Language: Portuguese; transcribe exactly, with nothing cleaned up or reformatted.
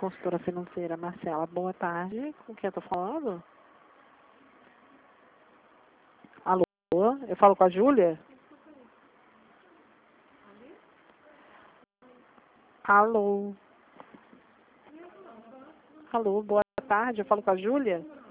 consultora financeira Marcela. Boa tarde. Com quem eu estou falando? Alô? Eu falo com a Júlia? Alô? Alô, boa tarde. Eu falo com a Júlia?